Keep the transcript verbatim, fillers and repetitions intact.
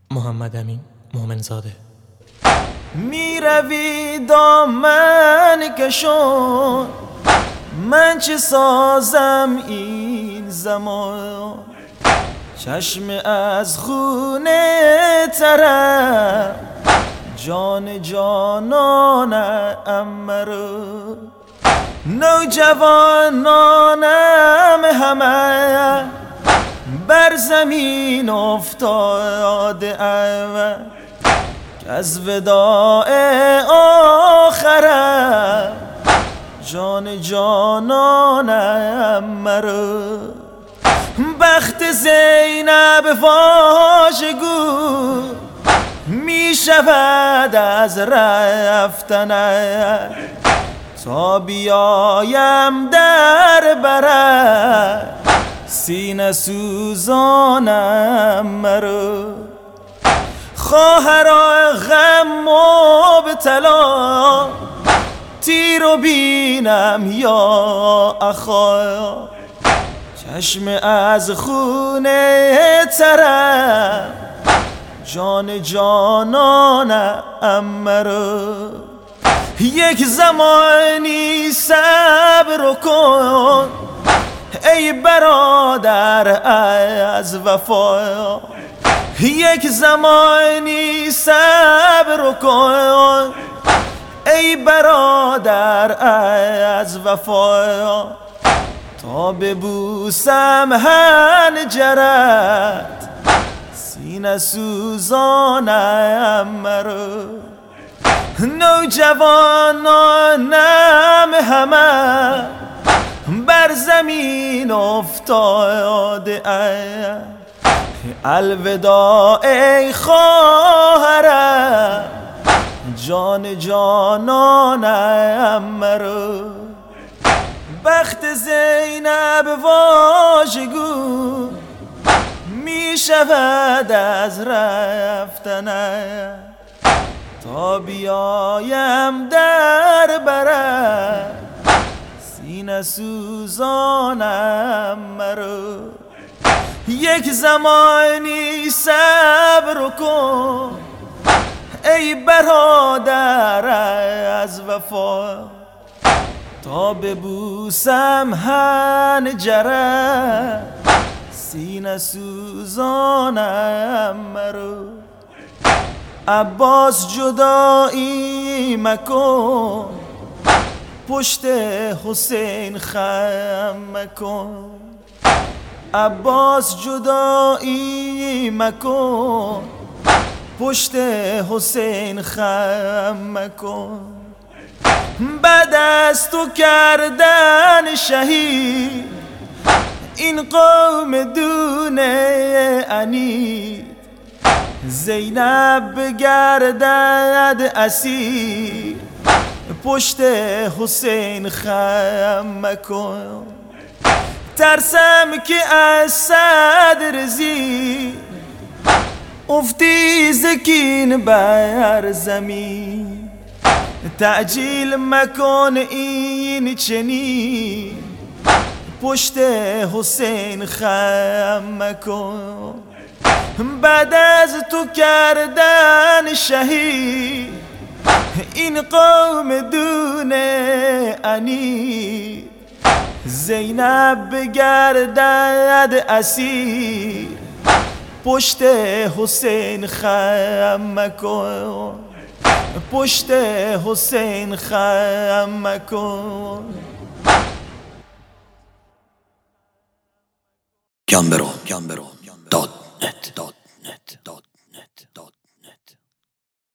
محمد امین مومنزاده. می روی دامن کشون، من چه سازم این زمان؟ چشم از خونه ترم، جان جانانم مرا. نوجوانانم همه بر زمین افتاده ام، که از وداع آخرم جان جانانم مرا. بخت زینب واژگو می شود از رفتنم، تا بیایم در بر سینه سوزانم مرا. خواهرا غم مبتلا تیر و بینم یا اخا، چشم از خونه ترم جان جانانم مرا. یک زمانی صبر کن ای برادر از وفا، یک زمانی صبر کن ای برادر از وفا، تا ببوسم حنجرت سینه سوزانم مرا. نوجوانانم همه بر زمین افتاده ام، الوداع ای خواهرم جان جانانم مرا. بخت زینب واژگو می شود از رفتنم، تا بیایم در بر سینه سوزانم مرا. یک زمانی صبر کن ای برادر از وفا، تا ببوسم حنجرت سینه سوزانم مرا. عباس جدایی مکن، پشت حسین خم مکن. عباس جدایی مکن، پشت حسین خم مکن. بعد از تو کردن شهید این قوم دونه عنید، زینب بگردد اسیر، پشت حسین خم مکن. ترسم که از صدر زیر افتی زکین بر زمین، تعجیل مکن این چنین، پشت حسین خم مکن. بعد از تو کردن شهید این قوم دونه عنید، زینب بگردد اسیر، پشت حسین خم مکن. پشت حسین خم مکن. گم برو گم برو